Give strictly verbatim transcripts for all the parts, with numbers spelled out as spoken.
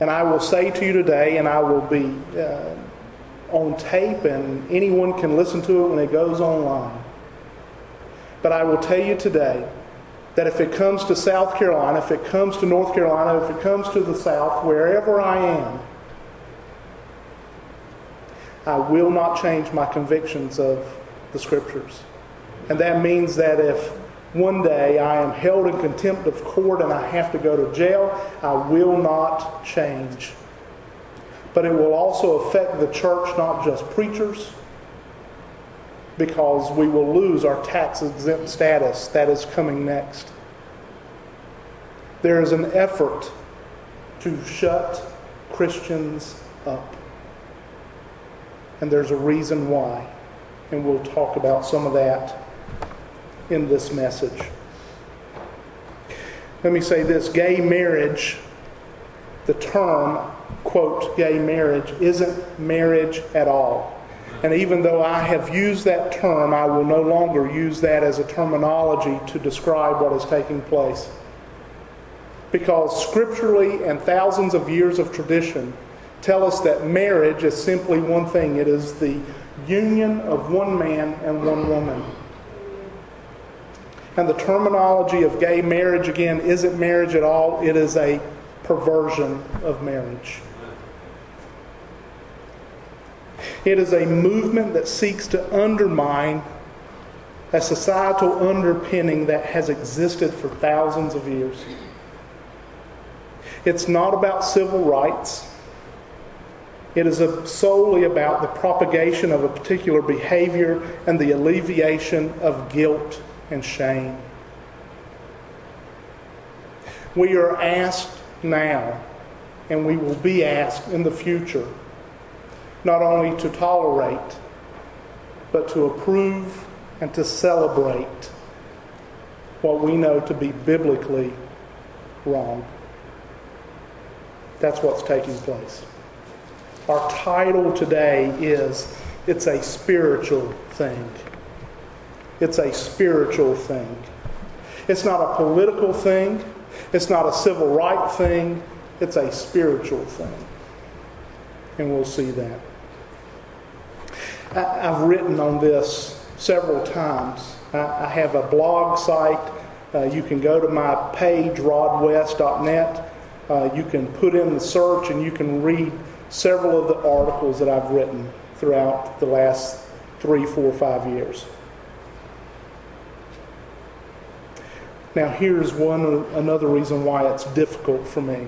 And I will say to you today, and I will be uh, on tape, and anyone can listen to it when it goes online. But I will tell you today that if it comes to South Carolina, if it comes to North Carolina, if it comes to the South, wherever I am, I will not change my convictions of the Scriptures. And that means that if one day I am held in contempt of court and I have to go to jail, I will not change. But it will also affect the church, not just preachers, because we will lose our tax-exempt status. That is coming next. There is an effort to shut Christians up. And there's a reason why. And we'll talk about some of that in this message. Let me say this. Gay marriage, the term, quote, gay marriage, isn't marriage at all. And even though I have used that term, I will no longer use that as a terminology to describe what is taking place. Because scripturally and thousands of years of tradition tell us that marriage is simply one thing. It is the union of one man and one woman. And the terminology of gay marriage, again, isn't marriage at all. It is a perversion of marriage. It is a movement that seeks to undermine a societal underpinning that has existed for thousands of years. It's not about civil rights. It is a, solely about the propagation of a particular behavior and the alleviation of guilt and shame. We are asked now, and we will be asked in the future, not only to tolerate, but to approve and to celebrate what we know to be biblically wrong. That's what's taking place. Our title today is, it's a spiritual thing. It's a spiritual thing. It's not a political thing. It's not a civil rights thing. It's a spiritual thing. And we'll see that. I've written on this several times. I have a blog site. Uh, you can go to my page, rod west dot net. Uh, you can put in the search and you can read several of the articles that I've written throughout the last three, four, five years. Now here's one another reason why it's difficult for me.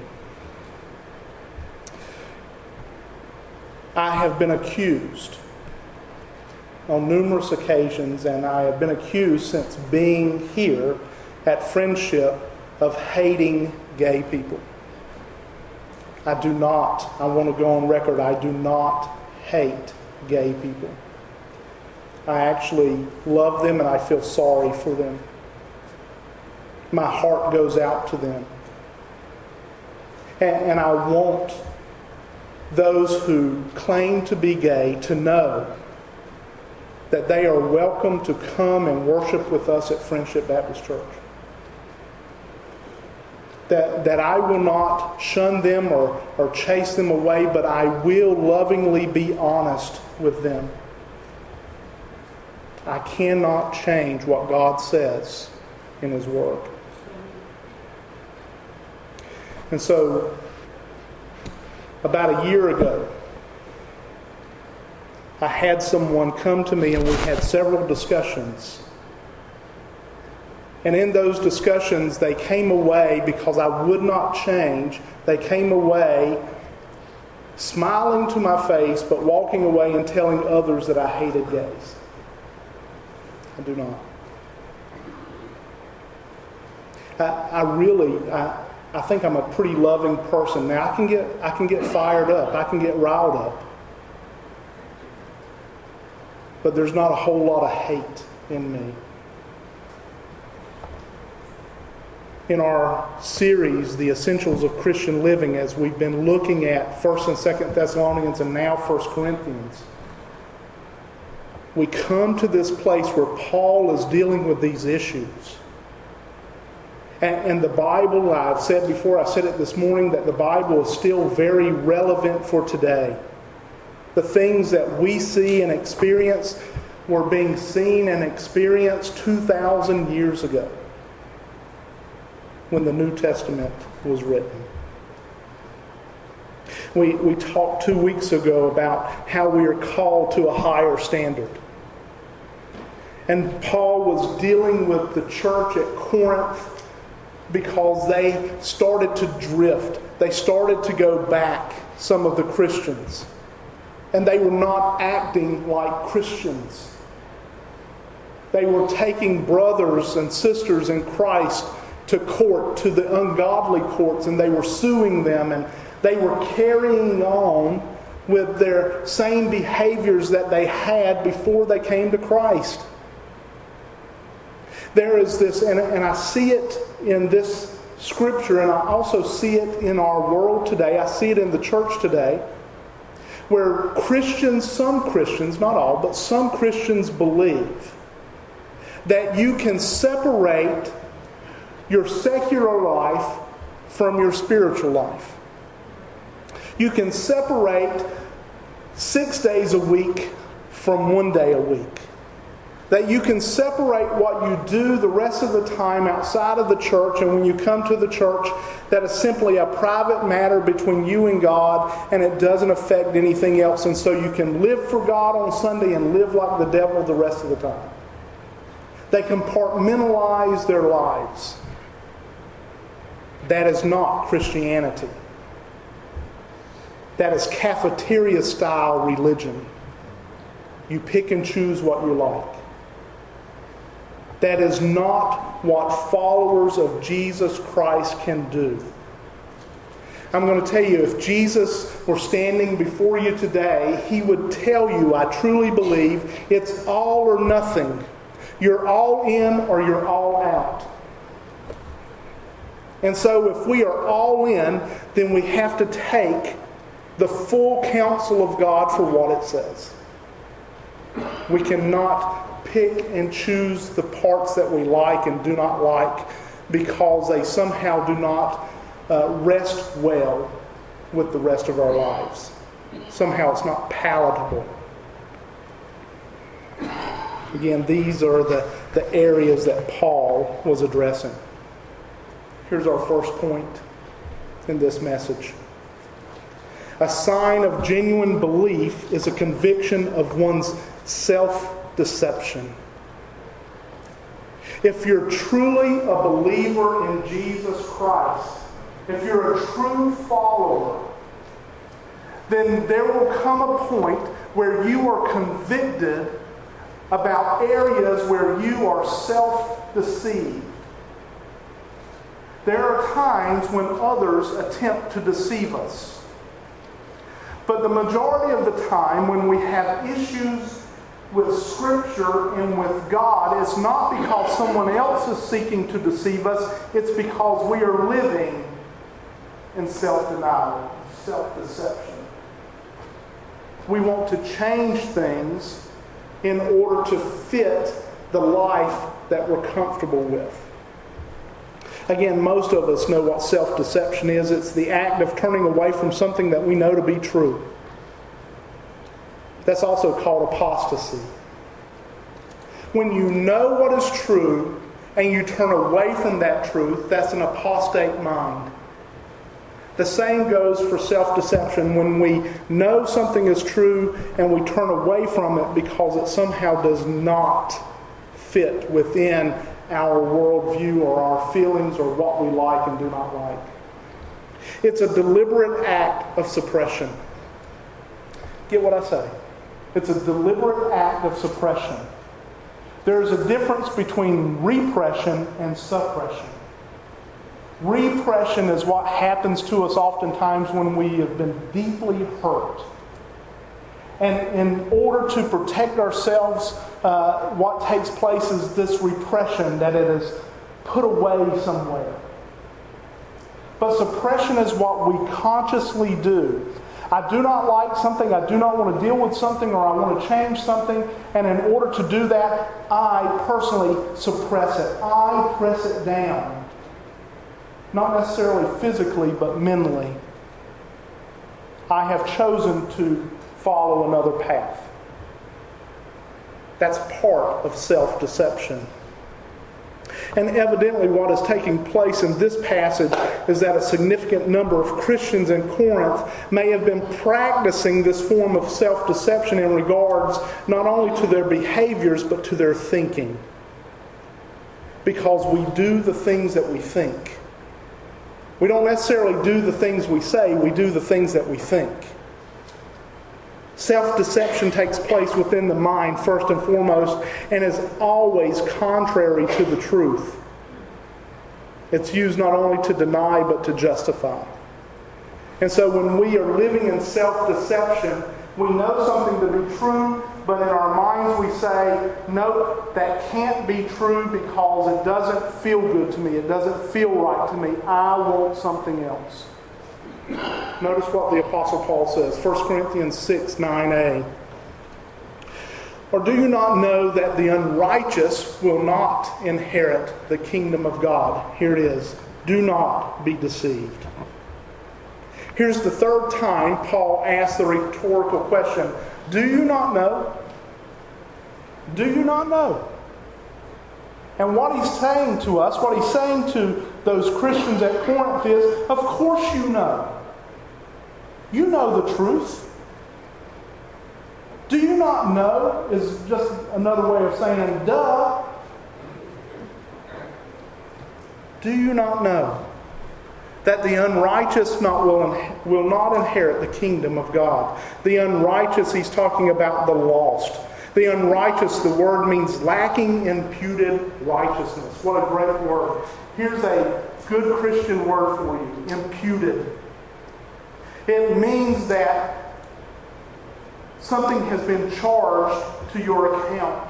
I have been accused on numerous occasions, and I have been accused since being here at Friendship of hating gay people. I do not, I want to go on record, I do not hate gay people. I actually love them and I feel sorry for them. My heart goes out to them. And, and I want those who claim to be gay to know that they are welcome to come and worship with us at Friendship Baptist Church. That, that I will not shun them or, or chase them away, but I will lovingly be honest with them. I cannot change what God says in His Word. And so, about a year ago, I had someone come to me and we had several discussions. And in those discussions, they came away, because I would not change, they came away smiling to my face, but walking away and telling others that I hated gays. I do not. I, I really, I, I think I'm a pretty loving person. Now, I can get, I can get fired up. I can get riled up. But there's not a whole lot of hate in me. In our series, The Essentials of Christian Living, as we've been looking at First and Second Thessalonians and now First Corinthians, we come to this place where Paul is dealing with these issues. And, and the Bible, I've said before, I said it this morning, that the Bible is still very relevant for today. The things that we see and experience were being seen and experienced two thousand years ago when the New Testament was written. We, we talked two weeks ago about how we are called to a higher standard. And Paul was dealing with the church at Corinth because they started to drift. They started to go back, some of the Christians. And they were not acting like Christians. They were taking brothers and sisters in Christ to court, to the ungodly courts, and they were suing them, and they were carrying on with their same behaviors that they had before they came to Christ. There is this, and, and I see it in this scripture, and I also see it in our world today. I see it in the church today, where Christians, some Christians, not all, but some Christians believe that you can separate your secular life from your spiritual life. You can separate six days a week from one day a week. That you can separate what you do the rest of the time outside of the church, and when you come to the church, that is simply a private matter between you and God, and it doesn't affect anything else. And so you can live for God on Sunday and live like the devil the rest of the time. They compartmentalize their lives. That is not Christianity. That is cafeteria-style religion. You pick and choose what you like. That is not what followers of Jesus Christ can do. I'm going to tell you, if Jesus were standing before you today, He would tell you, I truly believe, it's all or nothing. You're all in or you're all out. And so if we are all in, then we have to take the full counsel of God for what it says. We cannot pick and choose the parts that we like and do not like because they somehow do not uh, rest well with the rest of our lives. Somehow it's not palatable. Again, these are the, the areas that Paul was addressing. Here's our first point in this message. A sign of genuine belief is a conviction of one's self-deception. If you're truly a believer in Jesus Christ, if you're a true follower, then there will come a point where you are convicted about areas where you are self-deceived. There are times when others attempt to deceive us. But the majority of the time when we have issues with Scripture and with God, it's not because someone else is seeking to deceive us, it's because we are living in self-denial, self-deception. We want to change things in order to fit the life that we're comfortable with. Again, most of us know what self-deception is. It's the act of turning away from something that we know to be true. That's also called apostasy. When you know what is true and you turn away from that truth, that's an apostate mind. The same goes for self-deception. When we know something is true and we turn away from it because it somehow does not fit within our worldview or our feelings or what we like and do not like. It's a deliberate act of suppression. Get what I say? It's a deliberate act of suppression. There's a difference between repression and suppression. Repression is what happens to us oftentimes when we have been deeply hurt. And in order to protect ourselves, uh, what takes place is this repression, that it is put away somewhere. But suppression is what we consciously do. I do not like something, I do not want to deal with something, or I want to change something, and in order to do that, I personally suppress it. I press it down. not necessarily physically, but mentally. I have chosen to follow another path. That's part of self-deception. And evidently what is taking place in this passage is that a significant number of Christians in Corinth may have been practicing this form of self-deception in regards not only to their behaviors but to their thinking. Because we do the things that we think. We don't necessarily do the things we say, we do the things that we think. Self-deception takes place within the mind first and foremost and is always contrary to the truth. It's used not only to deny but to justify. And so when we are living in self-deception, we know something to be true, but in our minds we say, nope, that can't be true because it doesn't feel good to me. It doesn't feel right to me. I want something else. Notice what the Apostle Paul says, First Corinthians six, nine a. Or do you not know that the unrighteous will not inherit the kingdom of God? Here it is. Do not be deceived. Here's the third time Paul asks the rhetorical question, do you not know? Do you not know? And what he's saying to us, what he's saying to those Christians at Corinth is, of course you know. You know the truth. Do you not know is just another way of saying, duh. Do you not know that the unrighteous not will, will not inherit the kingdom of God? The unrighteous, he's talking about the lost. The unrighteous, the word means lacking imputed righteousness. What a great word. Here's a good Christian word for you, imputed. It means that something has been charged to your account.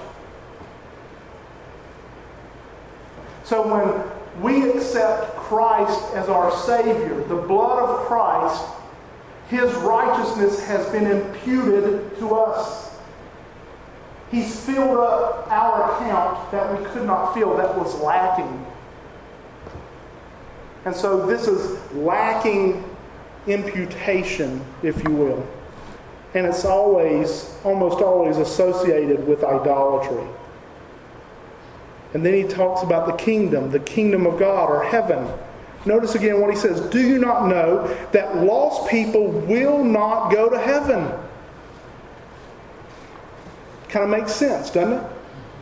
So when we accept Christ as our Savior, the blood of Christ, His righteousness has been imputed to us. He's filled up our account that we could not fill, that was lacking. And so this is lacking imputation, if you will. And it's always, almost always associated with idolatry. And then he talks about the kingdom, the kingdom of God, or heaven. Notice again what he says. Do you not know that lost people will not go to heaven? Kind of makes sense, doesn't it?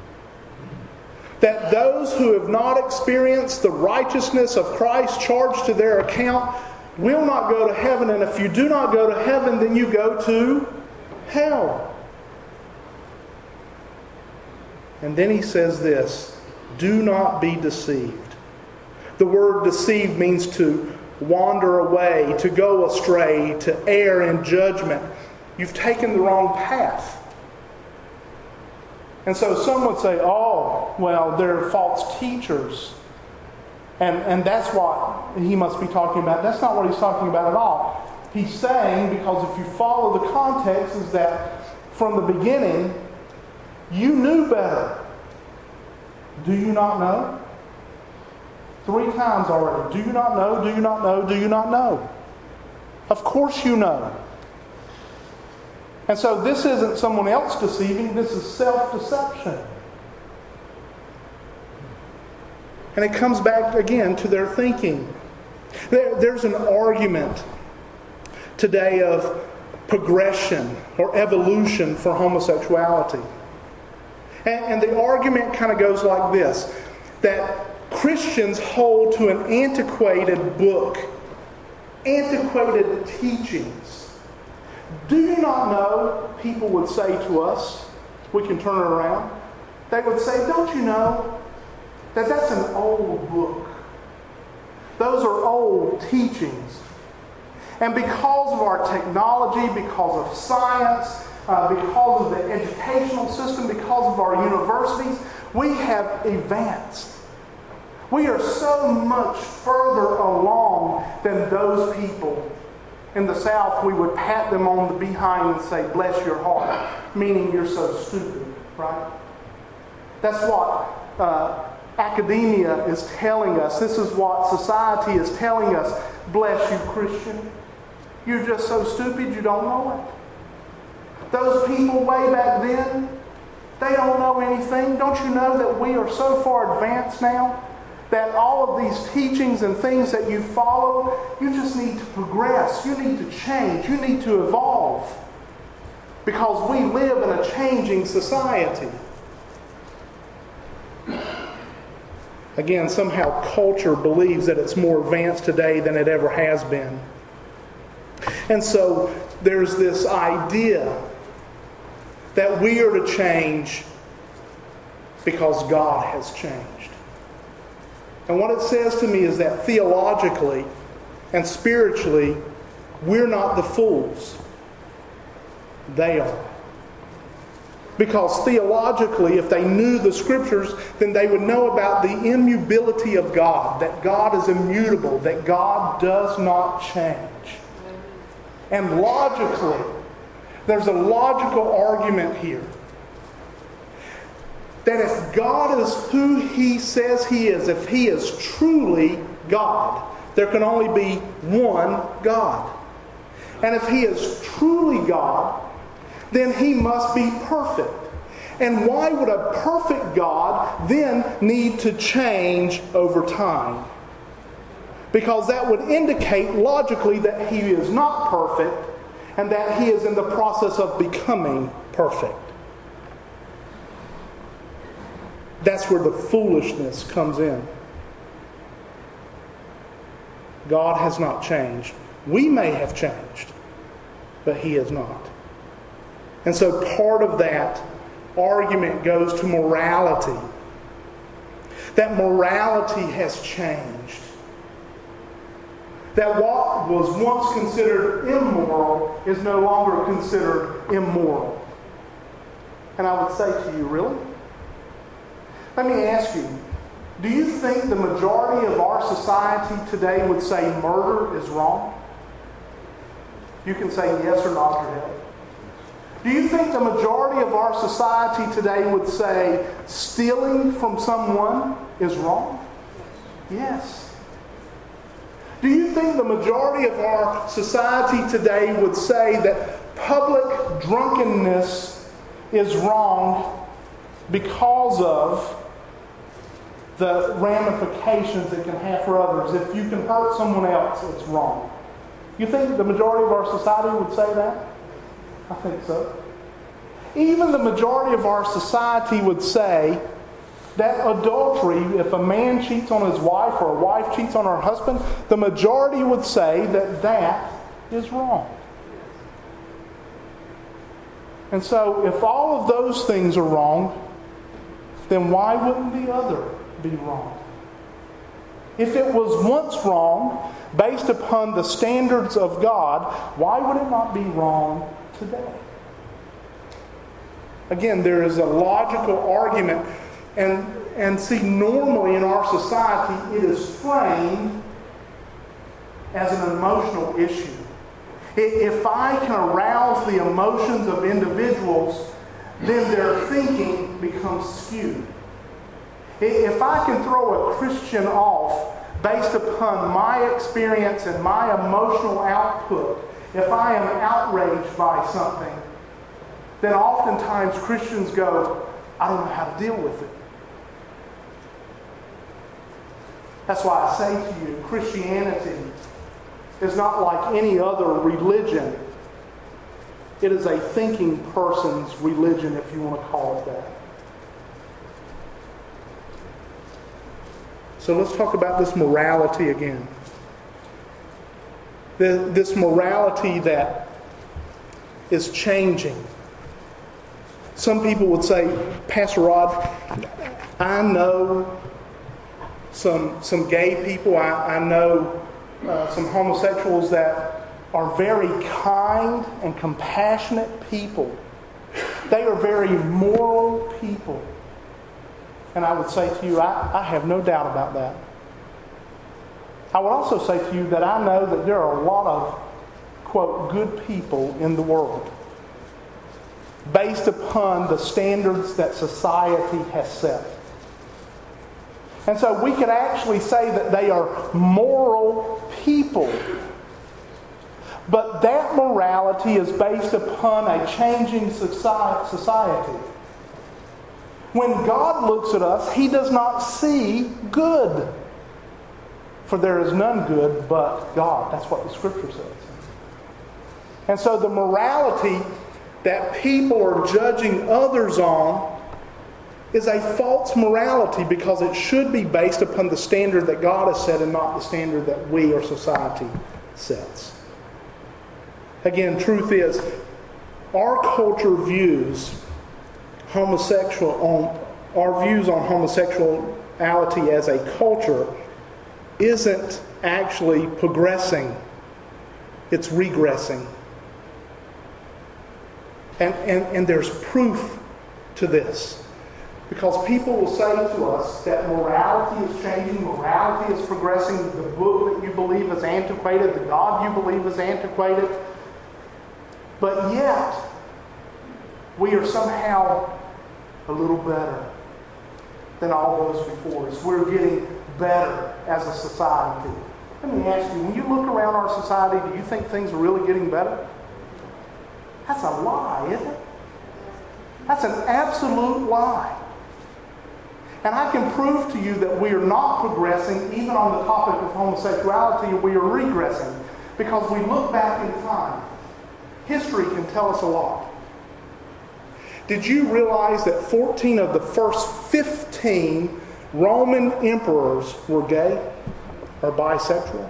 That those who have not experienced the righteousness of Christ charged to their account will not go to heaven. And if you do not go to heaven, then you go to hell. And then he says this, do not be deceived. The word deceive means to wander away, to go astray, to err in judgment. You've taken the wrong path. And so some would say, oh, well, they're false teachers. And, and that's what he must be talking about. That's not what he's talking about at all. He's saying, because if you follow the context, is that from the beginning, you knew better. Do you not know? Three times already. Do you not know? Do you not know? Do you not know? Of course you know. And so this isn't someone else deceiving. This is self-deception. And it comes back again to their thinking. There, there's an argument today of progression or evolution for homosexuality. And, and the argument kind of goes like this, that Christians hold to an antiquated book, antiquated teachings. Do you not know, people would say to us, we can turn it around, they would say, don't you know that that's an old book? Those are old teachings. And because of our technology, because of science, uh, because of the educational system, because of our universities, we have advanced. We are so much further along than those people. In the South, we would pat them on the behind and say, bless your heart, meaning you're so stupid, right? That's what uh, academia is telling us. This is what society is telling us. Bless you, Christian. You're just so stupid you don't know it. Those people way back then, they don't know anything. Don't you know that we are so far advanced now that all of these teachings and things that you follow, you just need to progress. You need to change. You need to evolve. Because we live in a changing society. Again, somehow culture believes that it's more advanced today than it ever has been. And so there's this idea that we are to change because God has changed. And what it says to me is that theologically and spiritually, we're not the fools. They are. Because theologically, if they knew the Scriptures, then they would know about the immutability of God, that God is immutable, that God does not change. And logically, there's a logical argument here. That if God is who He says He is, if He is truly God, there can only be one God. And if He is truly God, then He must be perfect. And why would a perfect God then need to change over time? Because that would indicate logically that He is not perfect and that He is in the process of becoming perfect. That's where the foolishness comes in. God has not changed. We may have changed, but He has not. And so part of that argument goes to morality. That morality has changed. That what was once considered immoral is no longer considered immoral. And I would say to you, really? Let me ask you, do you think the majority of our society today would say murder is wrong? You can say yes or nod your head. Do you think the majority of our society today would say stealing from someone is wrong? Yes. Do you think the majority of our society today would say that public drunkenness is wrong because of the ramifications it can have for others? If you can hurt someone else, it's wrong. You think the majority of our society would say that? I think so. Even the majority of our society would say that adultery, if a man cheats on his wife or a wife cheats on her husband, the majority would say that that is wrong. And so if all of those things are wrong, then why wouldn't the other be wrong? If it was once wrong, based upon the standards of God, why would it not be wrong today? Again, there is a logical argument. And, and see, normally in our society, it is framed as an emotional issue. If I can arouse the emotions of individuals, then their thinking becomes skewed. If I can throw a Christian off based upon my experience and my emotional output, if I am outraged by something, then oftentimes Christians go, I don't know how to deal with it. That's why I say to you, Christianity is not like any other religion. It is a thinking person's religion, if you want to call it that. So let's talk about this morality again. This morality that is changing. Some people would say, Pastor Rod, I know some some gay people. I, I know uh, some homosexuals that are very kind and compassionate people. They are very moral people. And I would say to you, I, I have no doubt about that. I would also say to you that I know that there are a lot of, quote, good people in the world based upon the standards that society has set. And so we could actually say that they are moral people. But that morality is based upon a changing society. When God looks at us, He does not see good. For there is none good but God. That's what the Scripture says. And so the morality that people are judging others on is a false morality, because it should be based upon the standard that God has set and not the standard that we or society sets. Again, truth is, our culture views homosexual on our views on homosexuality as a culture isn't actually progressing. It's regressing. And, and, and there's proof to this. Because people will say to us that morality is changing, morality is progressing, the book that you believe is antiquated, the God you believe is antiquated. But yet, we are somehow a little better than all those before us. We're getting better as a society. Let me ask you, when you look around our society, do you think things are really getting better? That's a lie, isn't it? That's an absolute lie. And I can prove to you that we are not progressing, even on the topic of homosexuality, we are regressing. Because we look back in time. History can tell us a lot. Did you realize that fourteen of the first fifteen Roman emperors were gay or bisexual?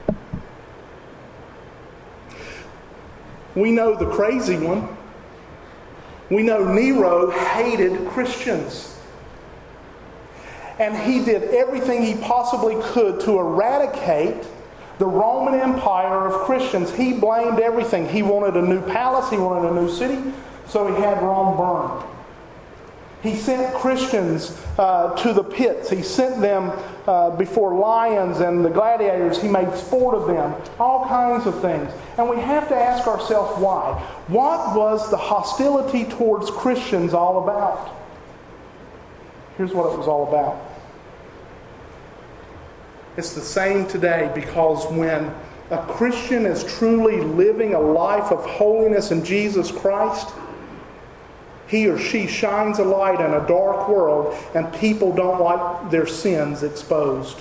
We know the crazy one. We know Nero hated Christians. And he did everything he possibly could to eradicate the Roman Empire of Christians. He blamed everything. He wanted a new palace. He wanted a new city. So he had Rome burned. He sent Christians uh, to the pits. He sent them uh, before lions and the gladiators. He made sport of them. All kinds of things. And we have to ask ourselves why. What was the hostility towards Christians all about? Here's what it was all about. It's the same today, because when a Christian is truly living a life of holiness in Jesus Christ, he or she shines a light in a dark world, and people don't like their sins exposed.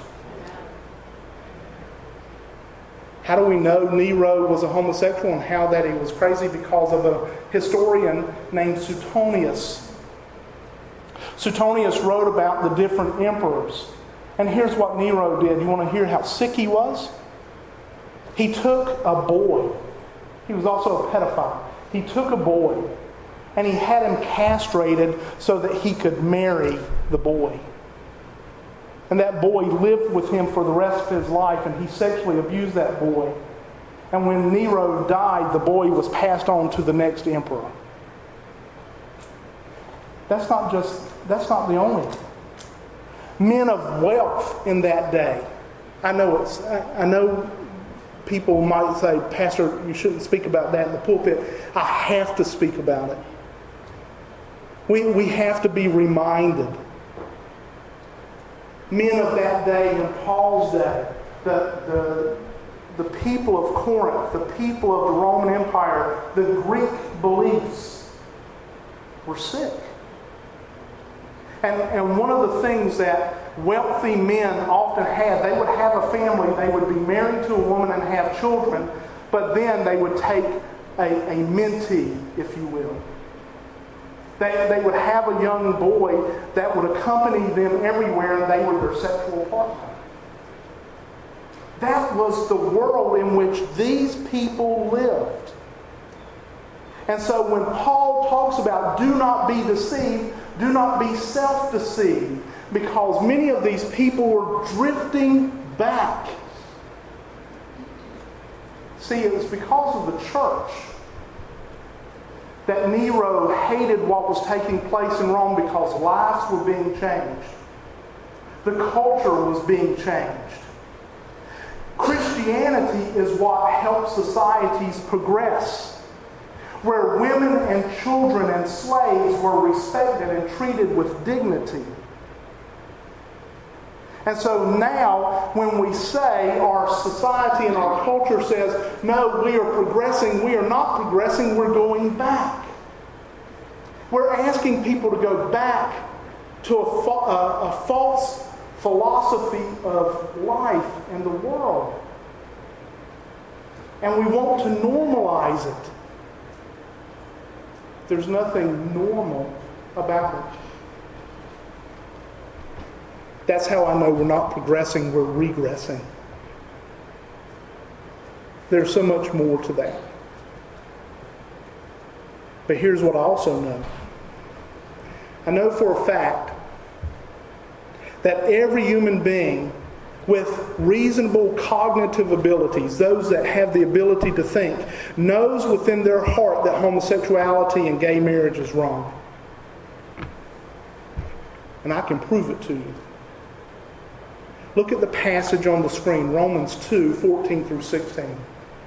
How do we know Nero was a homosexual and how that he was crazy? Because of a historian named Suetonius. Suetonius wrote about the different emperors. And here's what Nero did. You want to hear how sick he was? He took a boy. He was also a pedophile. He took a boy and he had him castrated so that he could marry the boy. And that boy lived with him for the rest of his life, and he sexually abused that boy. And when Nero died, the boy was passed on to the next emperor. That's not just, that's not the only thing. Men of wealth in that day. I know it's, I know people might say, Pastor, you shouldn't speak about that in the pulpit. I have to speak about it. We, we have to be reminded. Men of that day, in Paul's day, the, the, the people of Corinth, the people of the Roman Empire, the Greek beliefs were sick. And, and one of the things that wealthy men often had, they would have a family, they would be married to a woman and have children, but then they would take a, a mentee, if you will. They, they would have a young boy that would accompany them everywhere, and they were their sexual partner. That was the world in which these people lived. And so when Paul talks about do not be deceived, do not be self-deceived, because many of these people were drifting back. See, it was because of the church that Nero hated what was taking place in Rome, because lives were being changed. The culture was being changed. Christianity is what helps societies progress, where women and children and slaves were respected and treated with dignity. And so now, when we say our society and our culture says, no, we are progressing, we are not progressing, we're going back. We're asking people to go back to a, fa- a, a false philosophy of life and the world. And we want to normalize it. There's nothing normal about it. That's how I know we're not progressing, we're regressing. There's so much more to that. But here's what I also know. I know for a fact that every human being with reasonable cognitive abilities, those that have the ability to think, knows within their heart that homosexuality and gay marriage is wrong. And I can prove it to you. Look at the passage on the screen, Romans two, fourteen through sixteen.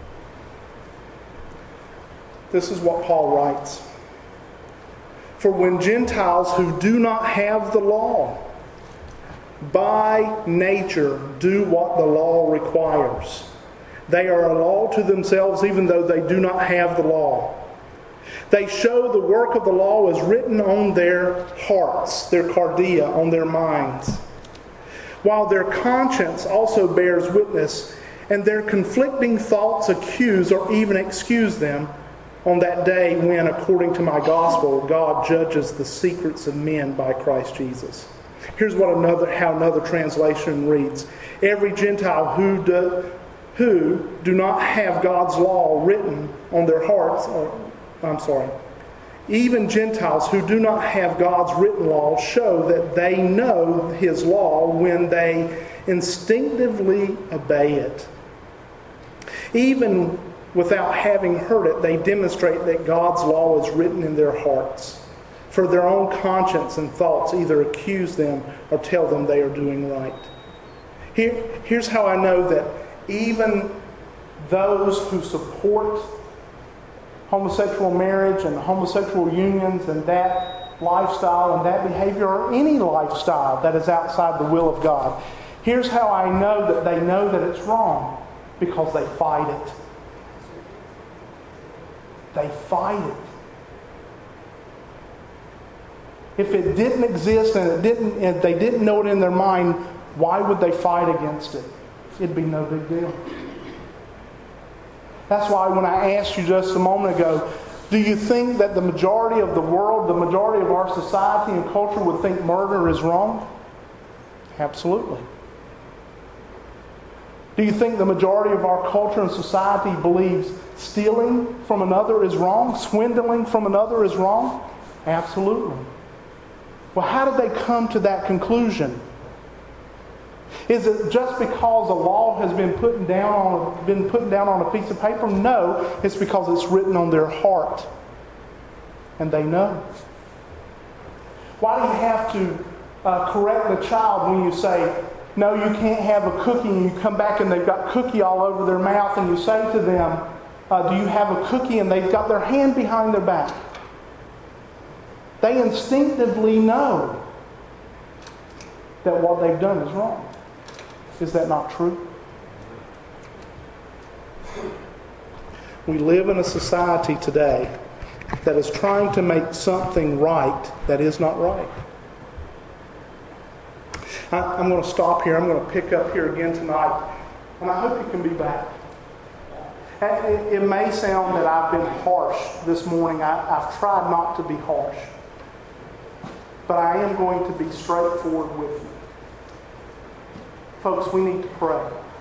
This is what Paul writes. For when Gentiles who do not have the law, by nature do what the law requires, they are a law to themselves even though they do not have the law. They show the work of the law is written on their hearts, their cardia, on their minds, while their conscience also bears witness, and their conflicting thoughts accuse or even excuse them on that day when, according to my gospel, God judges the secrets of men by Christ Jesus. Here's what another how another translation reads. Every Gentile who do, who do not have God's law written on their hearts, or I'm sorry, even Gentiles who do not have God's written law show that they know His law when they instinctively obey it. Even without having heard it, they demonstrate that God's law is written in their hearts. For their own conscience and thoughts either accuse them or tell them they are doing right. Here, here's how I know that even those who support homosexual marriage and homosexual unions and that lifestyle and that behavior, or any lifestyle that is outside the will of God, here's how I know that they know that it's wrong. Because they fight it. They fight it. If it didn't exist and it didn't, and they didn't know it in their mind, why would they fight against it? It'd be no big deal. That's why when I asked you just a moment ago, do you think that the majority of the world, the majority of our society and culture would think murder is wrong? Absolutely. Do you think the majority of our culture and society believes stealing from another is wrong? Swindling from another is wrong? Absolutely. Well, how did they come to that conclusion? Is it just because a law has been put down on been put down on a piece of paper? No, it's because it's written on their heart, and they know. Why do you have to uh, correct the child when you say, no, you can't have a cookie, and you come back and they've got cookie all over their mouth, and you say to them, uh, do you have a cookie? And they've got their hand behind their back. They instinctively know that what they've done is wrong. Is that not true? We live in a society today that is trying to make something right that is not right. I, I'm going to stop here. I'm going to pick up here again tonight. And I hope you can be back. It, it may sound that I've been harsh this morning. I, I've tried not to be harsh. But I am going to be straightforward with you. Folks, we need to pray.